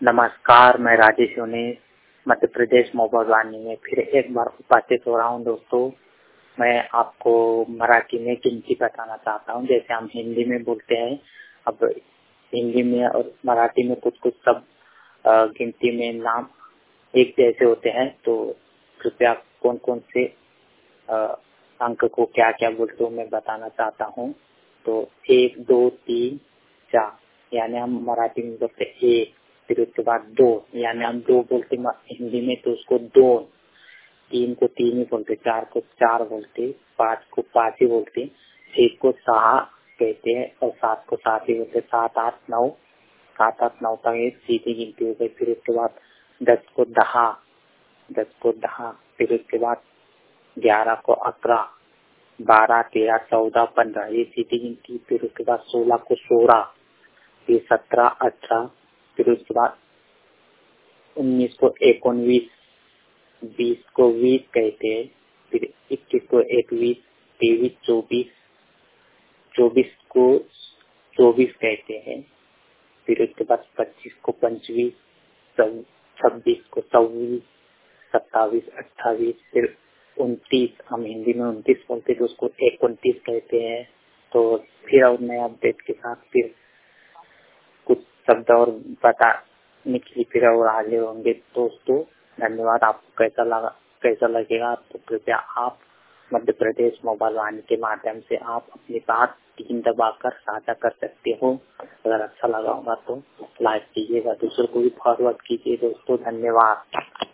नमस्कार, मैं राजेश सोनी मध्य प्रदेश मोबाइल वाणी में फिर एक बार उपस्थित हो रहा हूँ। दोस्तों, मैं आपको मराठी में गिनती बताना चाहता हूँ। जैसे हम हिंदी में बोलते हैं, अब हिंदी में और मराठी में कुछ कुछ सब गिनती में नाम एक जैसे होते हैं। तो कृपया कौन कौन से अंक को क्या क्या बोलते हो मैं बताना चाहता हूँ। तो 1, 2, 3, 4 यानी हम मराठी में बोलते एक, फिर उसके बाद 2 यानी हम 2 बोलते हिंदी में तो उसको 2, 3 को 3 ही बोलते, 4 को 4 बोलते, 5 को 5 ही बोलते, 6 को 6 कहते हैं और 7 को 7 ही बोलते। 7, 8, 9, 7, 8, 9 तक एक सीधी गिनती हो गई। फिर उसके बाद 10 को 10, 10 को 10, फिर उसके बाद 11 को 11, 12, 13, 14, 15 ये सीधी गिनती। फिर उसके बाद 16 को 16, फिर 17, 18, फिर उसके बाद 19 को 19, 20 को 20 कहते हैं, फिर 21 को 21, 23, 24, 24 को 24 कहते हैं, फिर उसके बाद 25 को 25, 26 को 26, 27, 28, फिर 29 हम हिंदी में 29 बोलते तो उसको 29 कहते हैं। तो फिर और नए अपडेट के साथ फिर कुछ शब्द और बताने के लिए फिर और आगे होंगे। दोस्तों धन्यवाद। आपको कैसा लगेगा तो कृपया आप मध्य प्रदेश मोबाइल वाणी के माध्यम से आप अपनी बात 3 दबाकर साझा कर सकते हो। अगर अच्छा लगा होगा तो लाइक कीजिएगा, दूसरों को भी फॉरवर्ड कीजिए। दोस्तों धन्यवाद।